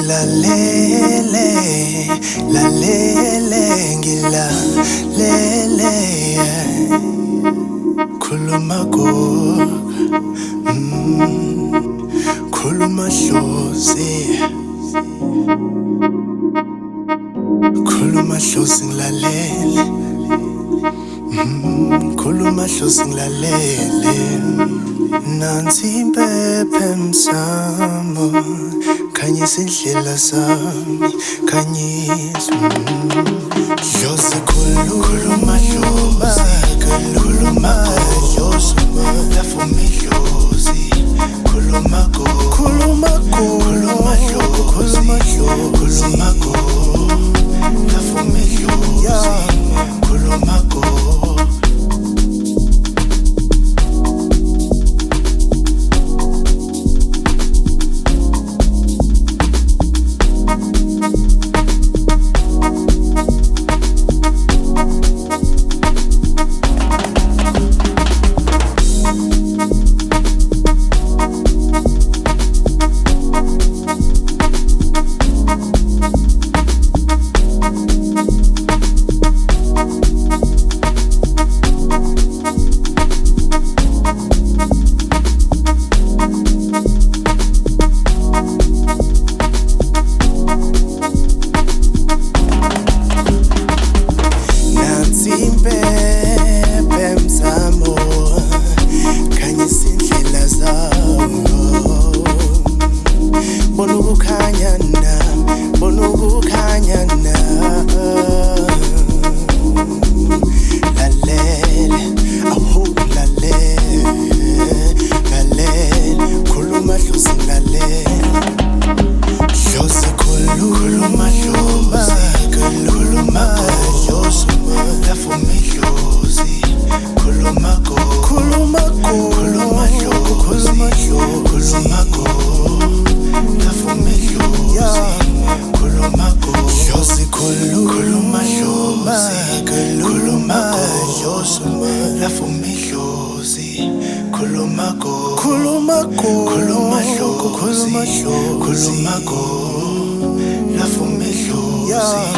ngilalele, lalele, ngilalele. Khuluma gogo, khuluma Dlozi, khuluma Dlozi ngilalele, khuluma Dlozi ngilalele. Nansi impepho emsamo, khanyisa indlela zami, khanyisa. Dlozi khuluma Dlozi, khuluma Dlozi, love for me Dlozi, khuluma gogo, khuluma Dlozi, khuluma gogo, love for me Dlozi, khuluma gogo. Khuluma Dlozi, khuluma gogo, love for me Dlozi.